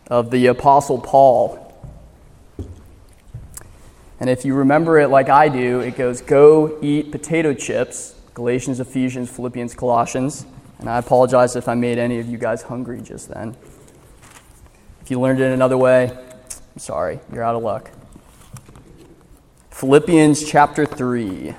of the Apostle Paul. And if you remember it like I do, it goes, go eat potato chips, Galatians, Ephesians, Philippians, Colossians. And I apologize if I made any of you guys hungry just then. If you learned it another way, I'm sorry, you're out of luck. Philippians chapter 3.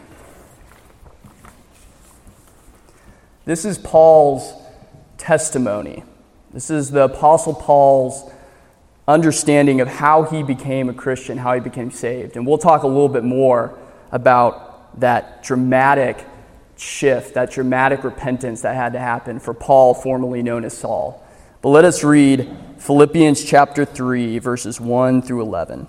This is Paul's testimony. This is the Apostle Paul's understanding of how he became a Christian, how he became saved. And we'll talk a little bit more about that dramatic shift, that dramatic repentance that had to happen for Paul, formerly known as Saul. But let us read Philippians chapter 3, verses 1 through 11.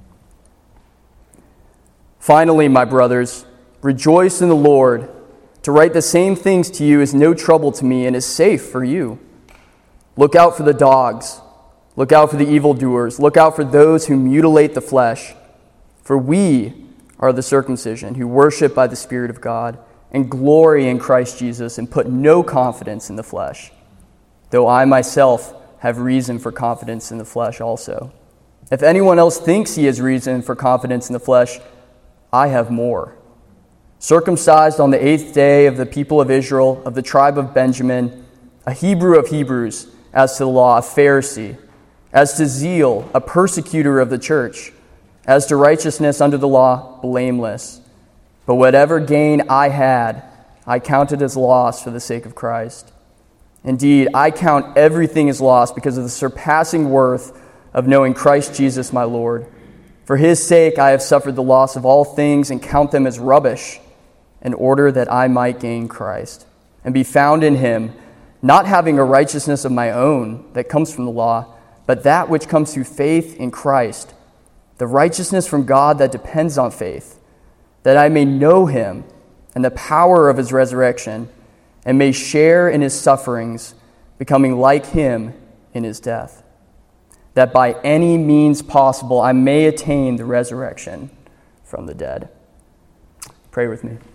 Finally, my brothers, rejoice in the Lord. To write the same things to you is no trouble to me and is safe for you. Look out for the dogs. Look out for the evildoers. Look out for those who mutilate the flesh. For we are the circumcision who worship by the Spirit of God and glory in Christ Jesus and put no confidence in the flesh, though I myself have reason for confidence in the flesh also. If anyone else thinks he has reason for confidence in the flesh, I have more. Circumcised on the 8th day of the people of Israel, of the tribe of Benjamin, a Hebrew of Hebrews, as to the law, a Pharisee, as to zeal, a persecutor of the church, as to righteousness under the law, blameless. But whatever gain I had, I counted as loss for the sake of Christ. Indeed, I count everything as loss because of the surpassing worth of knowing Christ Jesus my Lord. For his sake I have suffered the loss of all things and count them as rubbish, in order that I might gain Christ and be found in him, not having a righteousness of my own that comes from the law, but that which comes through faith in Christ, the righteousness from God that depends on faith, that I may know him and the power of his resurrection, and may share in his sufferings, becoming like him in his death, that by any means possible I may attain the resurrection from the dead. Pray with me.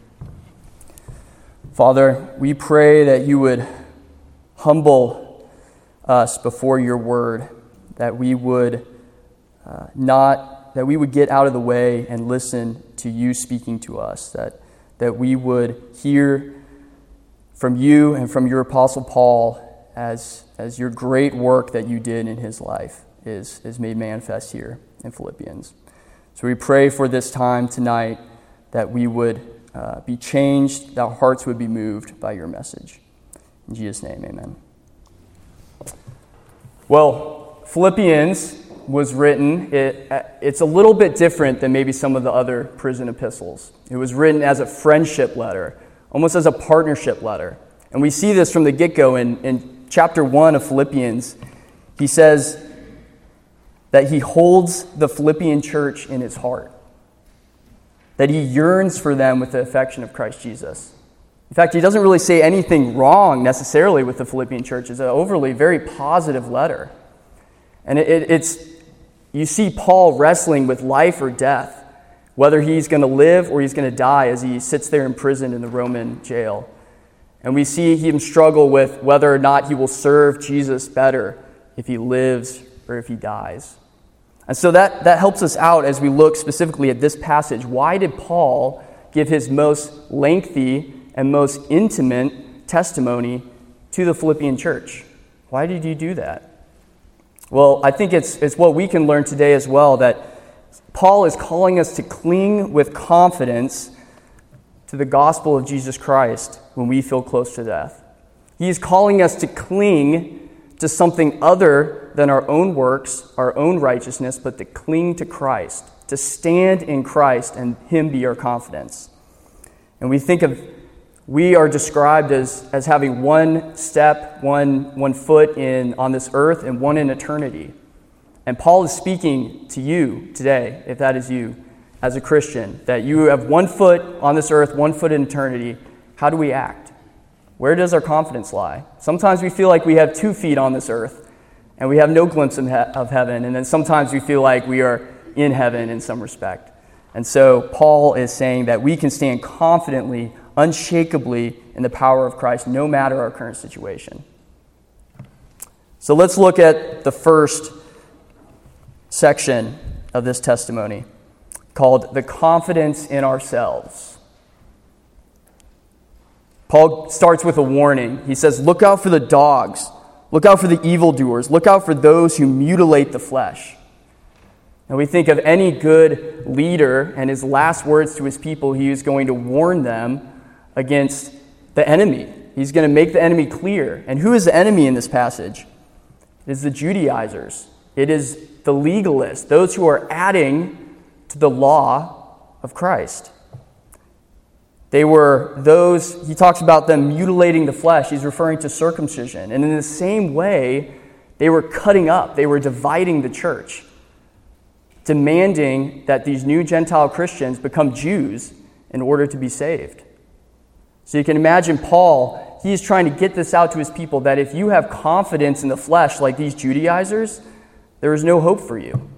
Father, we pray that you would humble us before your word, that we would get out of the way and listen to you speaking to us, that we would hear from you and from your Apostle Paul as your great work that you did in his life is made manifest here in Philippians. So we pray for this time tonight that we would be changed, that our hearts would be moved by your message. In Jesus' name, amen. Well, Philippians was written, it's a little bit different than maybe some of the other prison epistles. It was written as a friendship letter, almost as a partnership letter. And we see this from the get-go in chapter 1 of Philippians. He says that he holds the Philippian church in his heart, that he yearns for them with the affection of Christ Jesus. In fact, he doesn't really say anything wrong necessarily with the Philippian church. It's an overly very positive letter. And it's you see Paul wrestling with life or death, whether he's going to live or he's going to die as he sits there in prison in the Roman jail. And we see him struggle with whether or not he will serve Jesus better if he lives or if he dies. And so that helps us out as we look specifically at this passage. Why did Paul give his most lengthy and most intimate testimony to the Philippian church? Why did he do that? Well, I think it's what we can learn today as well, that Paul is calling us to cling with confidence to the gospel of Jesus Christ when we feel close to death. He is calling us to cling to something other than our own works, our own righteousness, but to cling to Christ, to stand in Christ and him be our confidence. And we are described as having one step, one foot on this earth and one in eternity. And Paul is speaking to you today, if that is you, as a Christian, that you have 1 foot on this earth, 1 foot in eternity. How do we act? Where does our confidence lie? Sometimes we feel like we have 2 feet on this earth and we have no glimpse of heaven. And then sometimes we feel like we are in heaven in some respect. And so Paul is saying that we can stand confidently, unshakably in the power of Christ, no matter our current situation. So let's look at the first section of this testimony called The Confidence in Ourselves. Paul starts with a warning. He says, look out for the dogs. Look out for the evildoers. Look out for those who mutilate the flesh. And we think of any good leader and his last words to his people, he is going to warn them against the enemy. He's going to make the enemy clear. And who is the enemy in this passage? It is the Judaizers. It is the legalists, those who are adding to the law of Christ. They were those, he talks about them mutilating the flesh. He's referring to circumcision. And in the same way, they were cutting up. They were dividing the church, demanding that these new Gentile Christians become Jews in order to be saved. So you can imagine Paul, he's trying to get this out to his people that if you have confidence in the flesh like these Judaizers, there is no hope for you.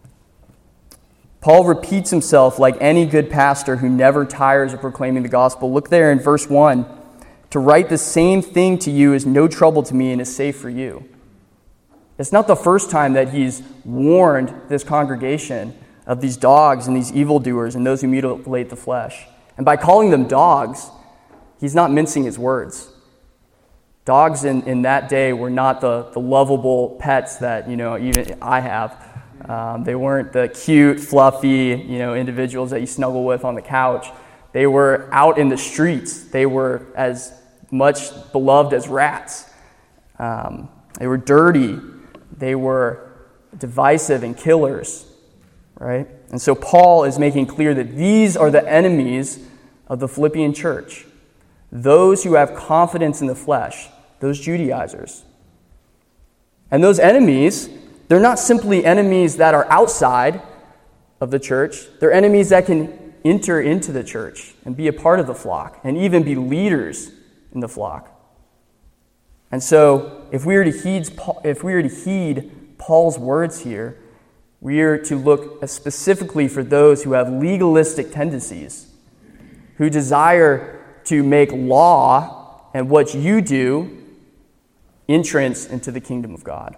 Paul repeats himself like any good pastor who never tires of proclaiming the gospel. Look there in verse 1. To write the same thing to you is no trouble to me and is safe for you. It's not the first time that he's warned this congregation of these dogs and these evildoers and those who mutilate the flesh. And by calling them dogs, he's not mincing his words. Dogs in that day were not the lovable pets that, even I have. They weren't the cute, fluffy, individuals that you snuggle with on the couch. They were out in the streets. They were as much beloved as rats. They were dirty. They were divisive and killers, right? And so Paul is making clear that these are the enemies of the Philippian church. Those who have confidence in the flesh, those Judaizers. And those enemies, they're not simply enemies that are outside of the church. They're enemies that can enter into the church and be a part of the flock and even be leaders in the flock. And so if we are to heed Paul's words here, we are to look specifically for those who have legalistic tendencies, who desire to make law and what you do entrance into the kingdom of God.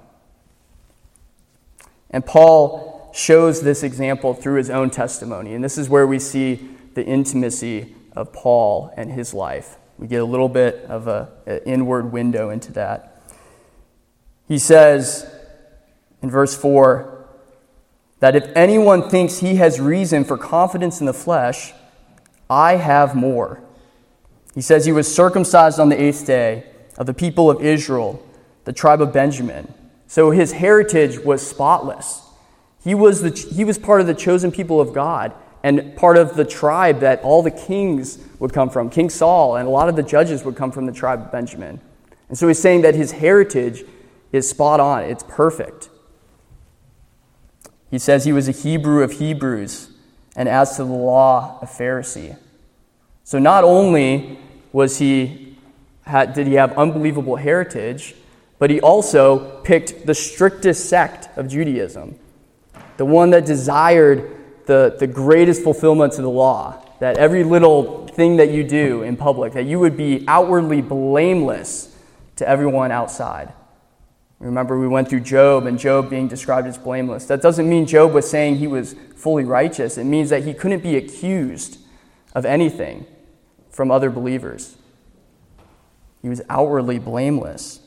And Paul shows this example through his own testimony. And this is where we see the intimacy of Paul and his life. We get a little bit of an inward window into that. He says in verse 4 that if anyone thinks he has reason for confidence in the flesh, I have more. He says he was circumcised on the 8th day of the people of Israel, the tribe of Benjamin. So his heritage was spotless. He was part of the chosen people of God and part of the tribe that all the kings would come from. King Saul and a lot of the judges would come from the tribe of Benjamin. And so he's saying that his heritage is spot on. It's perfect. He says he was a Hebrew of Hebrews, and as to the law, a Pharisee. So not only did he have unbelievable heritage, but he also picked the strictest sect of Judaism, the one that desired the greatest fulfillment to the law, that every little thing that you do in public, that you would be outwardly blameless to everyone outside. Remember, we went through Job, and Job being described as blameless. That doesn't mean Job was saying he was fully righteous. It means that he couldn't be accused of anything from other believers. He was outwardly blameless.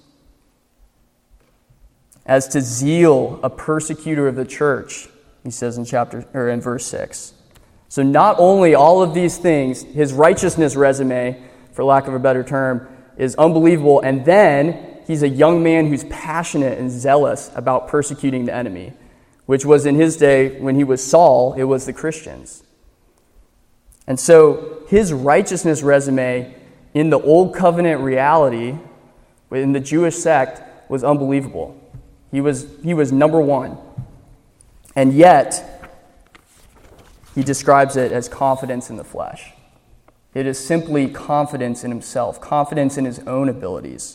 As to zeal, a persecutor of the church, he says in verse 6. So not only all of these things, his righteousness resume, for lack of a better term, is unbelievable, and then he's a young man who's passionate and zealous about persecuting the enemy, which was in his day, when he was Saul, it was the Christians. And so his righteousness resume in the Old Covenant reality, in the Jewish sect, was unbelievable. He was number one. And yet, he describes it as confidence in the flesh. It is simply confidence in himself, confidence in his own abilities.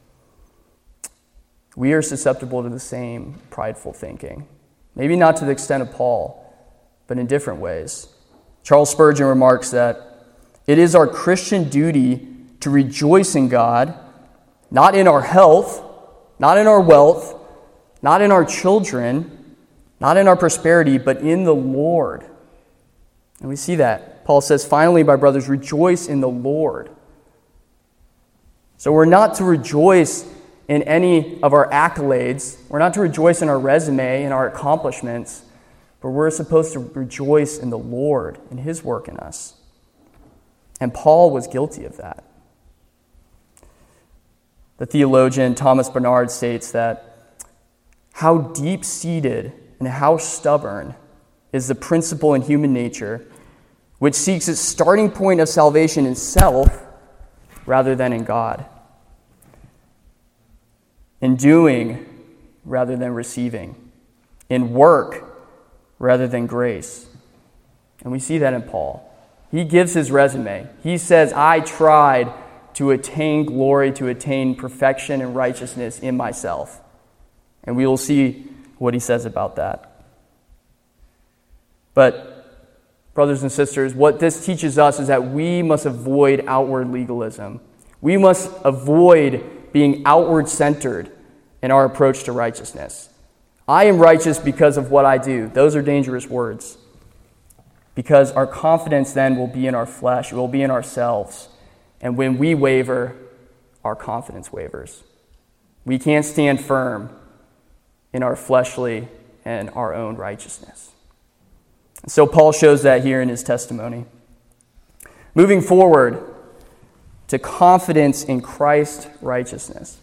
We are susceptible to the same prideful thinking. Maybe not to the extent of Paul, but in different ways. Charles Spurgeon remarks that it is our Christian duty to rejoice in God, not in our health, not in our wealth, not in our children, not in our prosperity, but in the Lord. And we see that. Paul says, finally, my brothers, rejoice in the Lord. So we're not to rejoice in any of our accolades. We're not to rejoice in our resume and our accomplishments, but we're supposed to rejoice in the Lord and his work in us. And Paul was guilty of that. The theologian Thomas Bernard states that how deep-seated and how stubborn is the principle in human nature which seeks its starting point of salvation in self rather than in God, in doing rather than receiving, in work rather than grace. And we see that in Paul. He gives his resume. He says, I tried to attain glory, to attain perfection and righteousness in myself. And we will see what he says about that. But, brothers and sisters, what this teaches us is that we must avoid outward legalism. We must avoid being outward-centered in our approach to righteousness. I am righteous because of what I do. Those are dangerous words. Because our confidence then will be in our flesh, it will be in ourselves. And when we waver, our confidence wavers. We can't stand firm in our fleshly and our own righteousness. So Paul shows that here in his testimony. Moving forward to confidence in Christ's righteousness.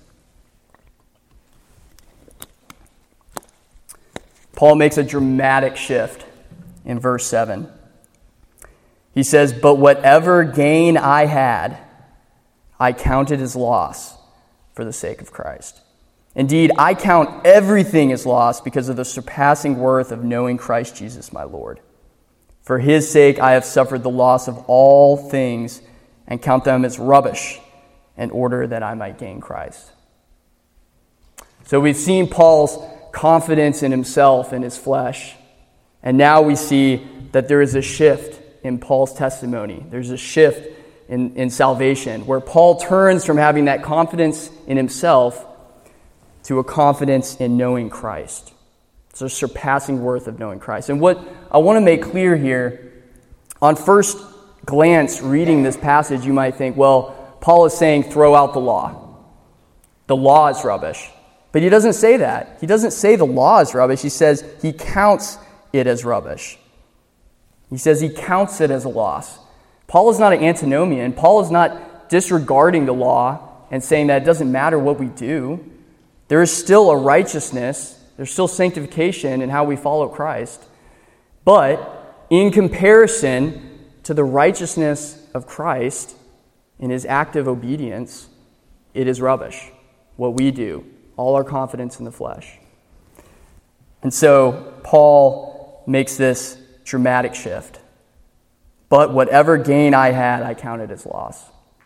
Paul makes a dramatic shift in verse 7. He says, but whatever gain I had, I counted as loss for the sake of Christ. Indeed, I count everything as loss because of the surpassing worth of knowing Christ Jesus my Lord. For his sake I have suffered the loss of all things and count them as rubbish in order that I might gain Christ. So we've seen Paul's confidence in himself and his flesh. And now we see that there is a shift in Paul's testimony. There's a shift in salvation where Paul turns from having that confidence in himself to a confidence in knowing Christ. It's a surpassing worth of knowing Christ. And what I want to make clear here, on first glance reading this passage, you might think, well, Paul is saying throw out the law. The law is rubbish. But he doesn't say that. He doesn't say the law is rubbish. He says he counts it as rubbish. He says he counts it as a loss. Paul is not an antinomian. Paul is not disregarding the law and saying that it doesn't matter what we do. There is still a righteousness. There's still sanctification in how we follow Christ. But in comparison to the righteousness of Christ in his active obedience, it is rubbish, what we do, all our confidence in the flesh. And so Paul makes this dramatic shift. But whatever gain I had, I counted as loss.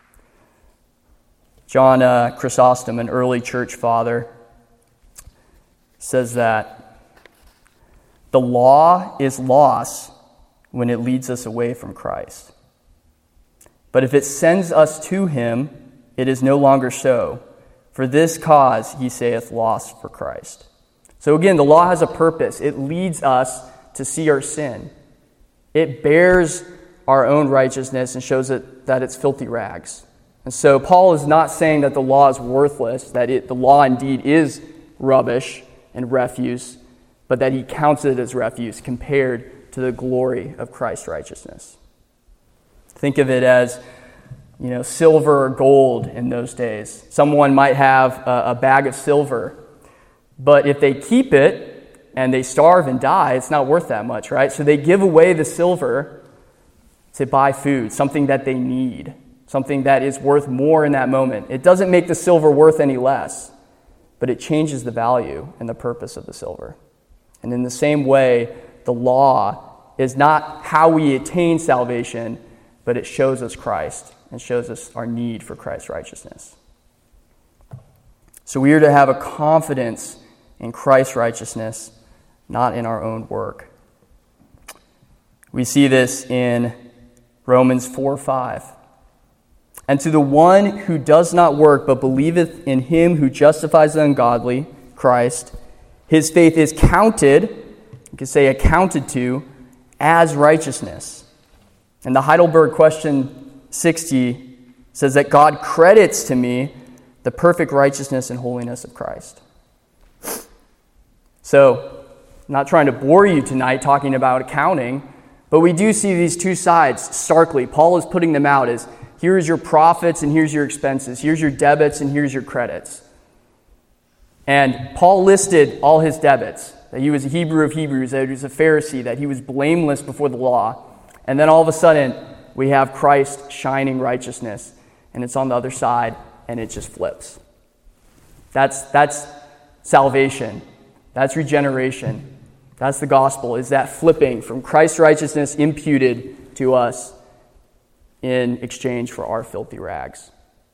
John Chrysostom, an early church father, says that the law is loss when it leads us away from Christ. But if it sends us to him, it is no longer so. For this cause, he saith, loss for Christ. So again, the law has a purpose. It leads us to see our sin. It bears our own righteousness and shows it that it's filthy rags. And so Paul is not saying that the law is worthless, that the law indeed is rubbish and refuse, but that he counts it as refuse compared to the glory of Christ's righteousness. Think of it as, silver or gold in those days. Someone might have a bag of silver, but if they keep it and they starve and die, it's not worth that much, right? So they give away the silver to buy food, something that they need, something that is worth more in that moment. It doesn't make the silver worth any less, but it changes the value and the purpose of the silver. And in the same way, the law is not how we attain salvation, but it shows us Christ and shows us our need for Christ's righteousness. So we are to have a confidence in Christ's righteousness, not in our own work. We see this in Romans 4:5. And to the one who does not work, but believeth in him who justifies the ungodly, Christ, his faith is counted You could say accounted to as righteousness. And the Heidelberg question 60 says that God credits to me the perfect righteousness and holiness of Christ. So, I'm not trying to bore you tonight talking about accounting, but we do see these two sides starkly. Paul is putting them out as here's your profits and here's your expenses. Here's your debits and here's your credits. And Paul listed all his debits, that he was a Hebrew of Hebrews, that he was a Pharisee, that he was blameless before the law. And then all of a sudden, we have Christ shining righteousness, and it's on the other side, and it just flips. That's salvation. That's regeneration. That's the gospel, is that flipping from Christ's righteousness imputed to us in exchange for our filthy rags.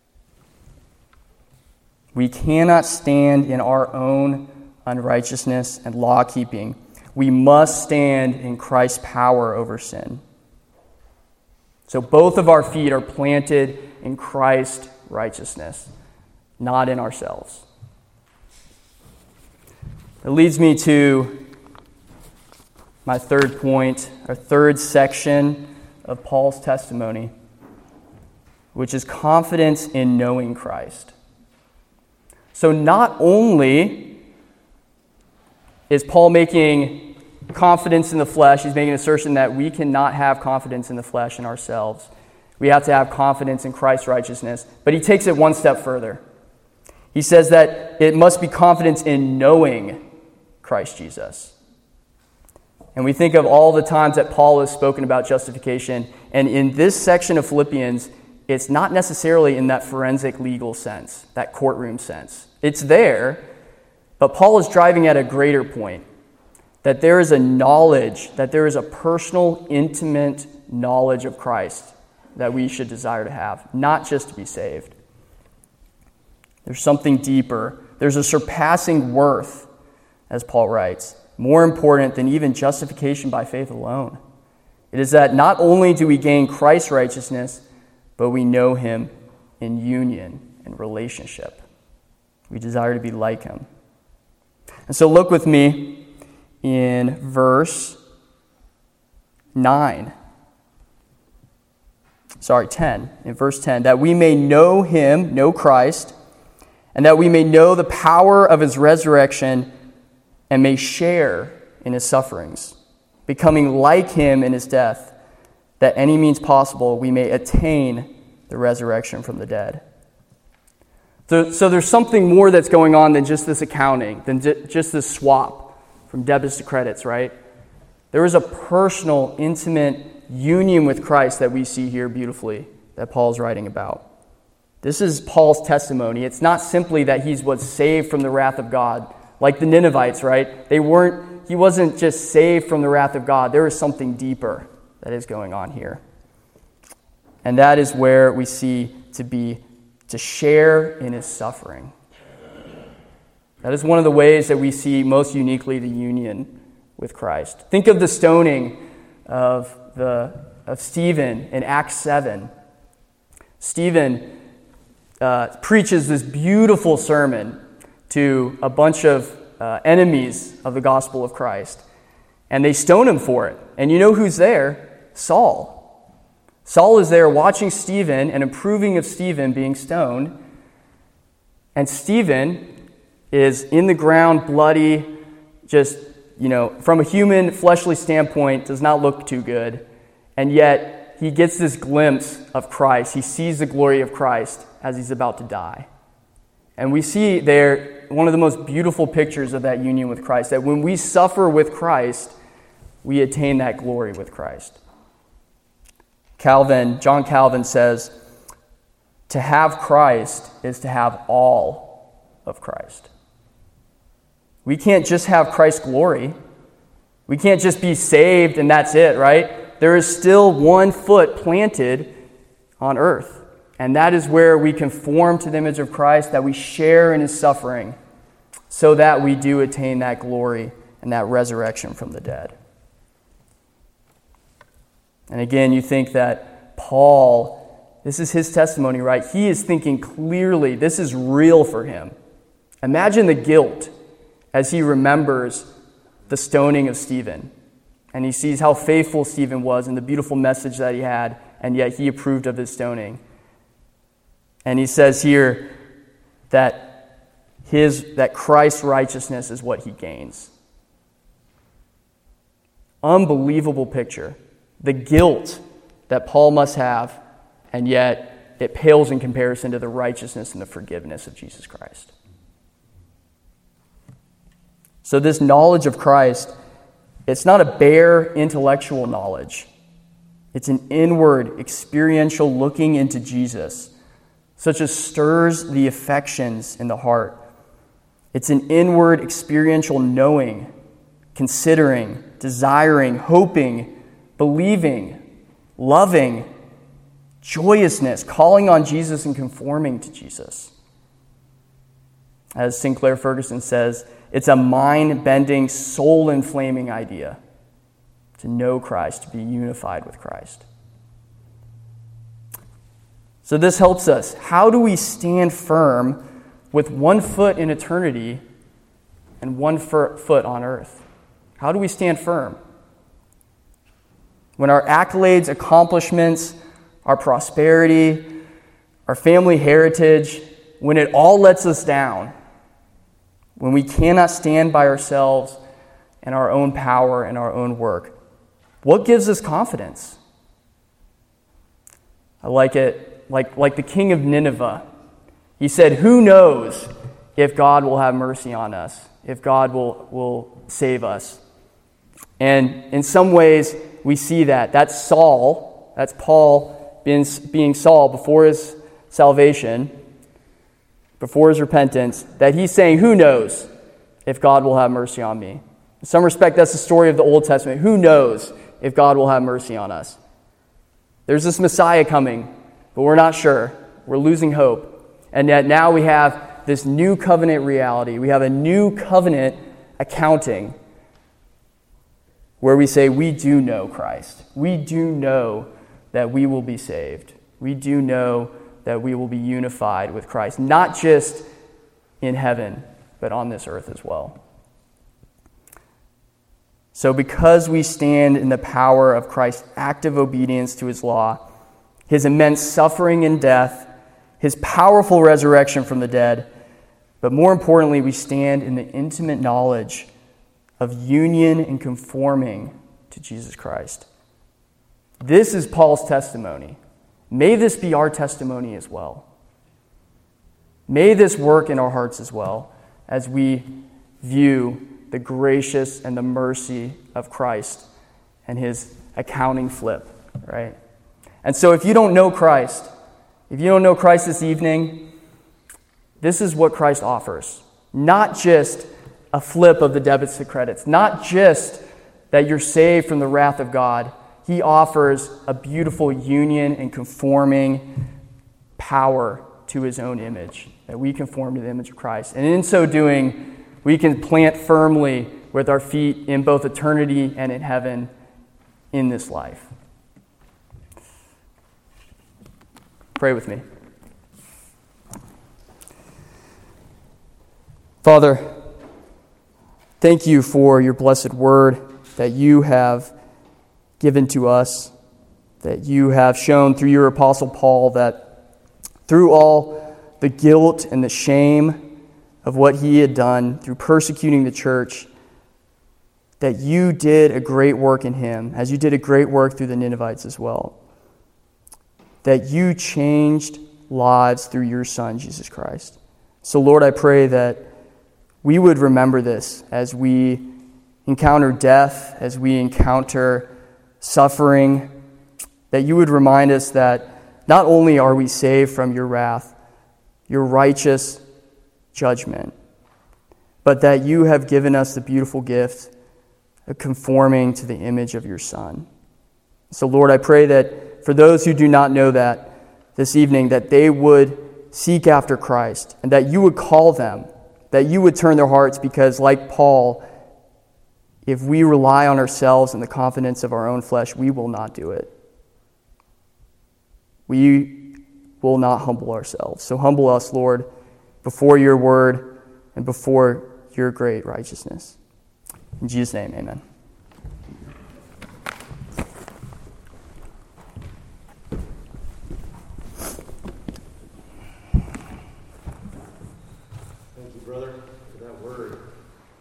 We cannot stand in our own unrighteousness and law-keeping. We must stand in Christ's power over sin. So both of our feet are planted in Christ's righteousness, not in ourselves. It leads me to my third point, our third section of Paul's testimony, which is confidence in knowing Christ. So not only is Paul making confidence in the flesh, he's making an assertion that we cannot have confidence in the flesh in ourselves. We have to have confidence in Christ's righteousness. But he takes it one step further. He says that it must be confidence in knowing Christ Jesus. And we think of all the times that Paul has spoken about justification, and in this section of Philippians, it's not necessarily in that forensic legal sense, that courtroom sense. It's there, but Paul is driving at a greater point, that there is a knowledge, that there is a personal, intimate knowledge of Christ that we should desire to have, not just to be saved. There's something deeper. There's a surpassing worth, as Paul writes, more important than even justification by faith alone. It is that not only do we gain Christ's righteousness, but we know him in union and relationship. We desire to be like him. And so look with me in verse 10. In verse 10, that we may know him, know Christ, and that we may know the power of his resurrection and may share in his sufferings, becoming like him in his death, that any means possible we may attain the resurrection from the dead. So there's something more that's going on than just this accounting, than just this swap from debits to credits, right? There is a personal, intimate union with Christ that we see here beautifully, that Paul's writing about. This is Paul's testimony. It's not simply that he was saved from the wrath of God, like the Ninevites, right? He wasn't just saved from the wrath of God. There is something deeper that is going on here. And that is where we see to share in his suffering. That is one of the ways that we see most uniquely the union with Christ. Think of the stoning of Stephen in Acts 7. Stephen preaches this beautiful sermon to a bunch of enemies of the gospel of Christ. And they stone him for it. And you know who's there? Saul. Saul is there watching Stephen and approving of Stephen being stoned. And Stephen is in the ground, bloody, just, from a human, fleshly standpoint, does not look too good. And yet, he gets this glimpse of Christ. He sees the glory of Christ as he's about to die. And we see there one of the most beautiful pictures of that union with Christ, that when we suffer with Christ, we attain that glory with Christ. John Calvin says, to have Christ is to have all of Christ. We can't just have Christ's glory. We can't just be saved and that's it, right? There is still one foot planted on earth. And that is where we conform to the image of Christ, that we share in his suffering, so that we do attain that glory and that resurrection from the dead. And again, you think that Paul, this is his testimony, right? He is thinking clearly, this is real for him. Imagine the guilt as he remembers the stoning of Stephen. And he sees how faithful Stephen was and the beautiful message that he had, and yet he approved of his stoning. And he says here that Christ's righteousness is what he gains. Unbelievable picture. The guilt that Paul must have, and yet it pales in comparison to the righteousness and the forgiveness of Jesus Christ. So this knowledge of Christ, it's not a bare intellectual knowledge. It's an inward, experiential looking into Jesus, such as stirs the affections in the heart. It's an inward, experiential knowing, considering, desiring, hoping, believing, loving, joyousness, calling on Jesus and conforming to Jesus. As Sinclair Ferguson says, it's a mind-bending, soul-inflaming idea to know Christ, to be unified with Christ. So this helps us. How do we stand firm with 1 foot in eternity and 1 foot on earth? How do we stand firm? When our accolades, accomplishments, our prosperity, our family heritage, when it all lets us down, when we cannot stand by ourselves and our own power and our own work, what gives us confidence? I like it, like the king of Nineveh. He said, "Who knows if God will have mercy on us, if God will save us?" And in some ways, we see that. That's Saul, that's Paul being Saul before his salvation, before his repentance, that he's saying, who knows if God will have mercy on me? In some respect, that's the story of the Old Testament. Who knows if God will have mercy on us? There's this Messiah coming, but we're not sure. We're losing hope. And yet now we have this new covenant reality. We have a new covenant accounting where we say we do know Christ. We do know that we will be saved. We do know that we will be unified with Christ, not just in heaven, but on this earth as well. So because we stand in the power of Christ's active obedience to his law, his immense suffering and death, his powerful resurrection from the dead, but more importantly, we stand in the intimate knowledge of union and conforming to Jesus Christ. This is Paul's testimony. May this be our testimony as well. May this work in our hearts as well as we view the gracious and the mercy of Christ and his accounting flip, right? And so if you don't know Christ, this evening, this is what Christ offers. Not just a flip of the debits to credits, not just that you're saved from the wrath of God. He offers a beautiful union and conforming power to his own image, that we conform to the image of Christ. And in so doing, we can plant firmly with our feet in both eternity and in heaven in this life. Pray with me. Father, thank you for your blessed word that you have given to us, that you have shown through your apostle Paul that through all the guilt and the shame of what he had done through persecuting the church, that you did a great work in him, as you did a great work through the Ninevites as well. That you changed lives through your Son, Jesus Christ. So Lord, I pray that we would remember this as we encounter death, as we encounter suffering, that you would remind us that not only are we saved from your wrath, your righteous judgment, but that you have given us the beautiful gift of conforming to the image of your Son. So Lord, I pray that for those who do not know that this evening, that they would seek after Christ and that you would call them, that you would turn their hearts, because like Paul, if we rely on ourselves and the confidence of our own flesh, we will not do it. We will not humble ourselves. So humble us, Lord, before your word and before your great righteousness. In Jesus' name, amen. Thank you, brother.